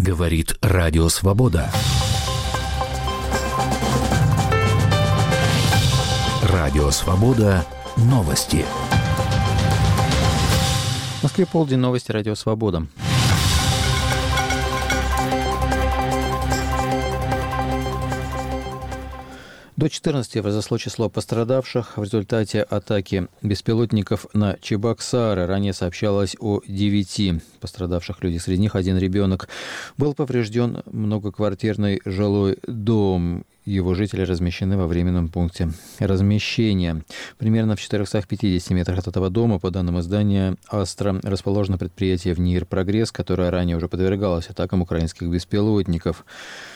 Говорит Радио Свобода. Радио Свобода. Новости. В Москве полдень, новости Радио Свобода. До 14 возросло число пострадавших в результате атаки беспилотников на Чебоксары. Ранее сообщалось о 9 пострадавших людях. Среди них один ребенок. Был поврежден многоквартирный жилой дом. Его жители размещены во временном пункте размещения. Примерно в 450 метрах от этого дома, по данным издания «Астра», расположено предприятие «ВНИИР Прогресс», которое ранее уже подвергалось атакам украинских беспилотников.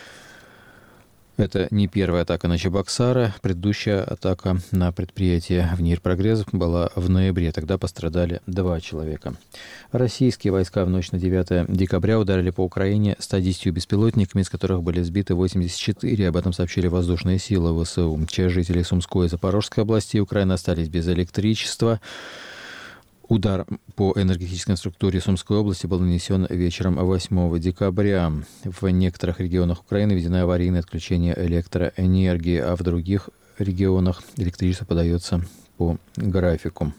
Это не первая атака на Чебоксары. Предыдущая атака на предприятие «ВНИИР Прогресс» была в ноябре. Тогда пострадали 2 человека. Российские войска в ночь на 9 декабря ударили по Украине 110 беспилотниками, из которых были сбиты 84. Об этом сообщили воздушные силы ВСУ. Часть жителей Сумской и Запорожской областей Украины остались без электричества. Удар по энергетической структуре Сумской области был нанесен вечером 8 декабря. В некоторых регионах Украины введено аварийное отключение электроэнергии, а в других регионах электричество подается по графику.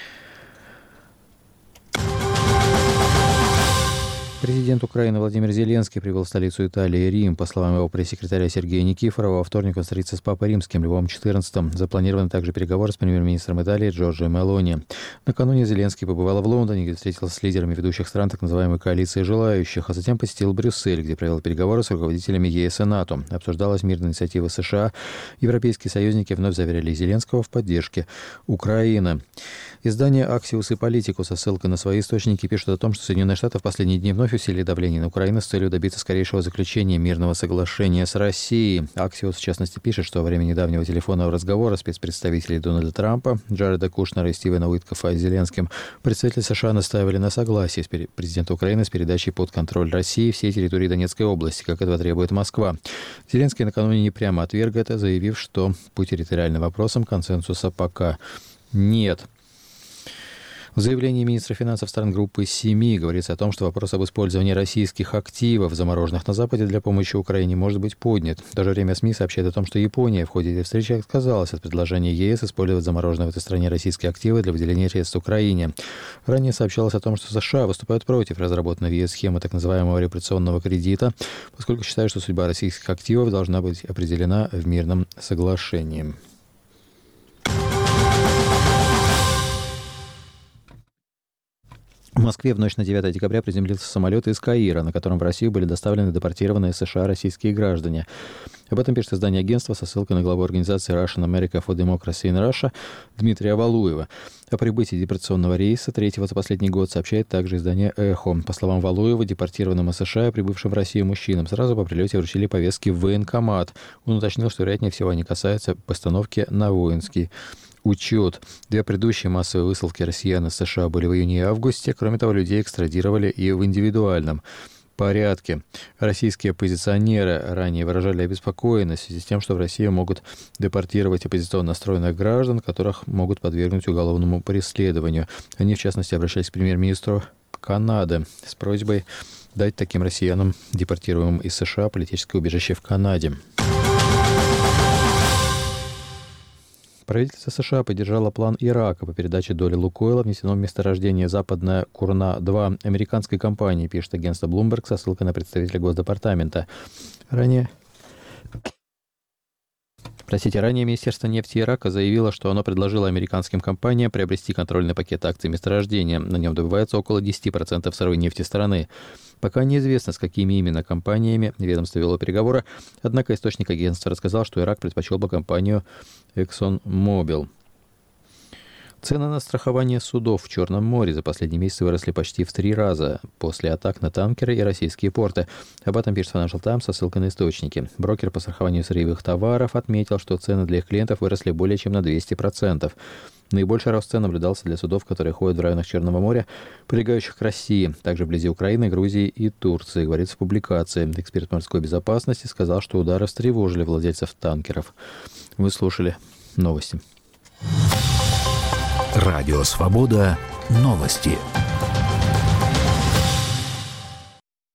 Президент Украины Владимир Зеленский прибыл в столицу Италии, Рим. По словам его пресс-секретаря Сергея Никифорова, во вторник он встретится с Папой Римским Львом XIV. Запланированы также переговоры с премьер-министром Италии Джорджио Мелони. Накануне Зеленский побывал в Лондоне, где встретился с лидерами ведущих стран так называемой коалиции желающих, а затем посетил Брюссель, где провел переговоры с руководителями ЕС и НАТО. Обсуждалась мирная инициатива США. Европейские союзники вновь заверили Зеленского в поддержке Украины. Издание «Аксиус» и «Политику» со ссылкой на свои источники пишут о том, что Соединенные Штаты в последние дни вновь усилили давление на Украину с целью добиться скорейшего заключения мирного соглашения с Россией. «Аксиус» в частности пишет, что во время недавнего телефонного разговора спецпредставителей Дональда Трампа, Джареда Кушнера и Стивена Уиткофа с Зеленским представители США настаивали на согласии с президентом Украины с передачей под контроль России всей территории Донецкой области, как этого требует Москва. Зеленский накануне не прямо отверг это, заявив, что по территориальным вопросам консенсуса пока нет. В заявлении министра финансов стран группы «7» говорится о том, что вопрос об использовании российских активов, замороженных на Западе, для помощи Украине может быть поднят. В то же время СМИ сообщает о том, что Япония в ходе этой встречи отказалась от предложения ЕС использовать замороженные в этой стране российские активы для выделения средств Украине. Ранее сообщалось о том, что США выступают против разработанной в ЕС схемы так называемого репарационного кредита, поскольку считают, что судьба российских активов должна быть определена в мирном соглашении. В Москве в ночь на 9 декабря приземлился самолет из Каира, на котором в Россию были доставлены депортированные из США российские граждане. Об этом пишет издание агентства со ссылкой на главу организации Russian America for Democracy in Russia Дмитрия Валуева. О прибытии депортационного рейса, 3-го за последний год, сообщает также издание «Эхо». По словам Валуева, депортированным из США и прибывшим в Россию мужчинам сразу по прилете вручили повестки в военкомат. Он уточнил, что, вероятнее всего, они касаются постановки на воинский учет. 2 предыдущие массовые высылки россиян из США были в июне и августе. Кроме того, людей экстрадировали и в индивидуальном порядке. Российские оппозиционеры ранее выражали обеспокоенность в связи с тем, что в Россию могут депортировать оппозиционно настроенных граждан, которых могут подвергнуть уголовному преследованию. Они, в частности, обращались к премьер-министру Канады с просьбой дать таким россиянам, депортируемым из США, политическое убежище в Канаде. Правительство США поддержало план Ирака по передаче доли Лукойла, внесено в месторождение Западная Курна-2 американской компании, пишет агентство Bloomberg со ссылкой на представителя Госдепартамента. Ранее Министерство нефти Ирака заявило, что оно предложило американским компаниям приобрести контрольный пакет акций месторождения. На нем добывается около 10% сырой нефти страны. Пока неизвестно, с какими именно компаниями ведомство вело переговоры, однако источник агентства рассказал, что Ирак предпочел бы компанию ExxonMobil. Цены на страхование судов в Черном море за последние месяцы выросли почти в 3 раза после атак на танкеры и российские порты. Об этом пишет Financial Times со ссылкой на источники. Брокер по страхованию сырьевых товаров отметил, что цены для их клиентов выросли более чем на 200%. Наибольший рост цен наблюдался для судов, которые ходят в районах Черного моря, прилегающих к России, также вблизи Украины, Грузии и Турции, говорится в публикации. Эксперт морской безопасности сказал, что удары встревожили владельцев танкеров. Вы слушали новости. Радио Свобода. Новости.